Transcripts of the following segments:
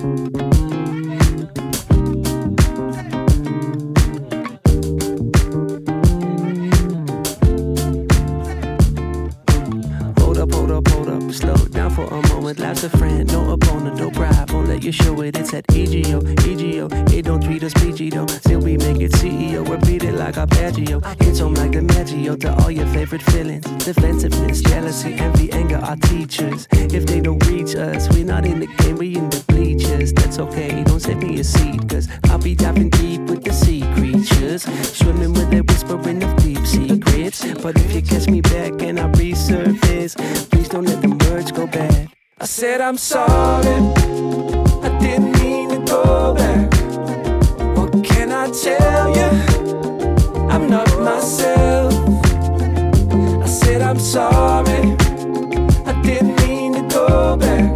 Hold up, slow down for a moment. Life's a friend, no opponent, no bribe. Won't let you show it, it's at EGO. It don't treat us PG though. Still we make it CEO, repeat it like Arpeggio. It's on like the Maggio to all your favorite feelings. Defensiveness, jealousy, envy, anger are teachers. If they don't reach us, we're not in the game, we in the bleachers. That's okay, don't send me a seed, cause I'll be diving deep with the sea creatures. Swimming with that whispering of deep secrets. But if you catch me back and I resurface, please don't let them words go bad. I said I'm sorry, I didn't mean to go back. What can I tell you? I'm not myself. I said I'm sorry, I didn't mean to go back.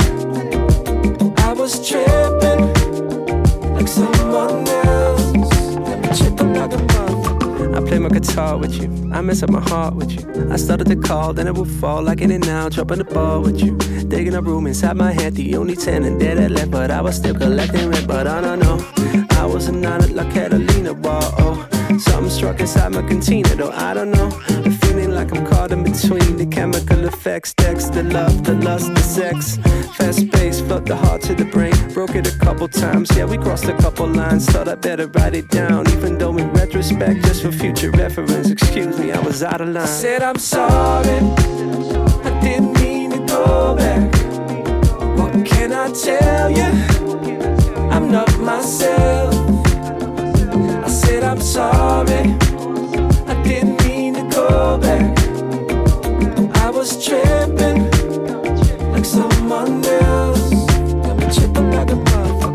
I was tripping like someone else. Let me tripping like a motherfucker. I play my guitar with you, I mess up my heart with you. I started to call, then it would fall like in and out, dropping the ball with you. Digging a room inside my head, the only tenant there that left, but I was still collecting rent. But I don't know, I was a night like Catalina Bar. Oh, something struck inside my cantina, though I don't know. The feeling like I'm caught in between the chemical effects, text, the love, the lust, the sex. Fast pace, felt the heart to the brain, broke it a couple times. Yeah, we crossed a couple lines, thought I better write it down, even though in retrospect, just for future reference. Excuse me, I was out of line. I said I'm sorry, I didn't mean to go back. What can I tell you? I'm not myself. I said I'm sorry, I didn't mean to go back. I was tripping like someone else. Got me tripping like a motherfucker.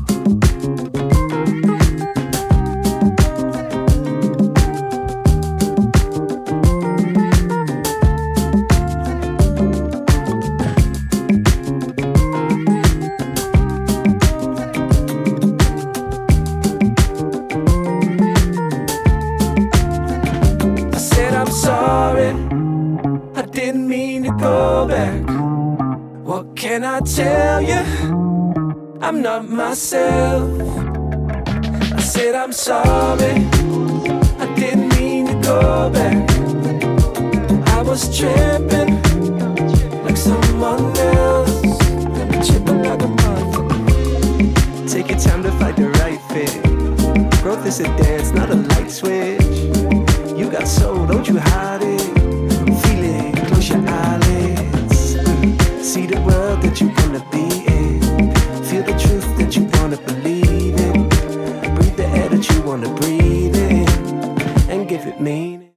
I'm sorry, I didn't mean to go back. What can I tell you? I'm not myself. I said I'm sorry, I didn't mean to go back. I was tripping like someone else. Got me tripping like a motherfucker. Take your time to find the right fit. Growth is a dance, not a light switch. You got soul, don't you hide it. Feel it, close your eyelids. See the world that you wanna be in. Feel the truth that you wanna believe in. Breathe the air that you wanna breathe in, and give it meaning.